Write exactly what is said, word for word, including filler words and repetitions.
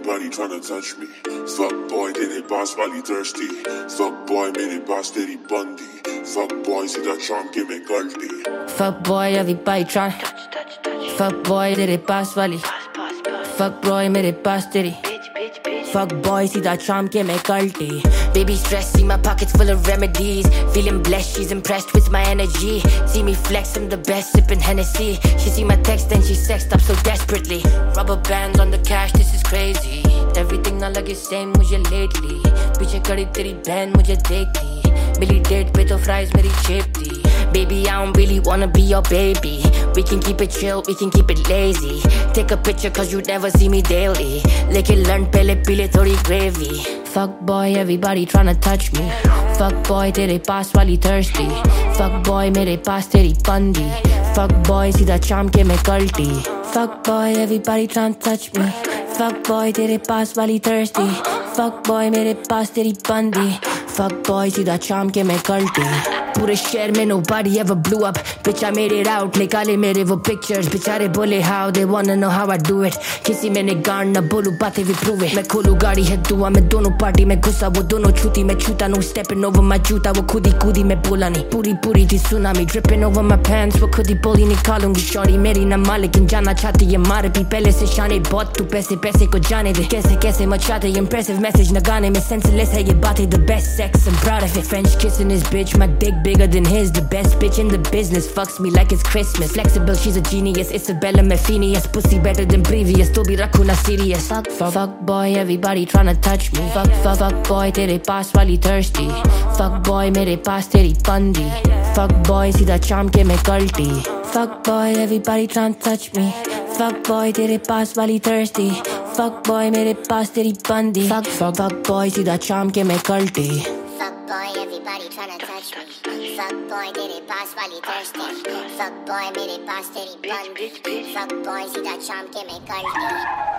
everybody tryna touch me. Fuck boy, तेरे पास वाली thirsty. Fuck boy, मेरे पास तेरी बंदी. Fuck boy, सीधा charm के मैं गलती. Fuck boy, everybody tryna. Fuck boy, तेरे पास वाली. Fuck boy, मेरे पास तेरी. Fuck boy, see that charm के मैं culty. Baby stress, see my pockets full of remedies. Feeling blessed, she's impressed with my energy. See me flex, I'm the best, sipping Hennessy. She see my text and she sexed up so desperately. Rubber bands on the cash, this is crazy. Everything ना लगे same मुझे lately. पीछे कड़ी तेरी बहन मुझे देखती. मिली date पे तो fries मेरी shape थी. Baby, I don't really wanna be your baby. We can keep it chill, we can keep it lazy. Take a picture cause you never see me daily. लेके learn पहले पीले थोड़ी gravy. Fuck boy, everybody tryna touch me. Fuck boy, तेरे पास वाली thirsty. Fuck boy, मेरे पास तेरी बंदी. Fuck boy, सीधा charm के मैं culty. Fuck boy, everybody tryna touch me. Fuck boy, तेरे पास वाली thirsty. Fuck boy, मेरे पास तेरी बंदी. Fuck boy, सीधा charm के मैं culty. पूरे शहर में nobody ever blew up. Bitch, I made it out. निकाले मेरे वो pictures. बेचारे बोले how they wanna know how I do it. किसी में ने गान ना बोलूं बातें भी prove it. मैं खोलूं गाड़ी है दुआ मैं दोनों पार्टी में घुसा वो दोनों छूती मैं छूता no stepping over my जूता वो खुद ही कूदी मैं बोला नहीं पूरी पूरी थी tsunami dripping over my pants वो खुद ही बोली निकालूंगी shorty मेरी ना मालिकिन जाना चाहती है मारे भी पहले से शाने बहुत तू पैसे पैसे को जाने दे कैसे कैसे मचाते impressive message ना गाने में senseless है ये बातें the best sex I'm proud of it French kissing this bitch my dick bigger than his the best bitch in the business fucks me like it's Christmas flexible she's a genius Isabella Mefinius pussy better than previous तो भी रखूँ ना serious fuck fuck fuck boy everybody tryna touch me fuck fuck fuck boy तेरे पास वाली thirsty fuck boy मेरे पास तेरी बंदी fuck boy सीधा charm के मैं culty fuck boy everybody tryna touch me fuck boy तेरे पास वाली thirsty fuck boy मेरे पास तेरी बंदी fuck fuck fuck boy सीधा charm के मैं culty Fuck boy, everybody tryna touch me. Fuck boy, तेरे पास वाली thirsty. Fuck boy, मेरे पास तेरी बंदी. Fuck boy, सीधा charm के मैं culty.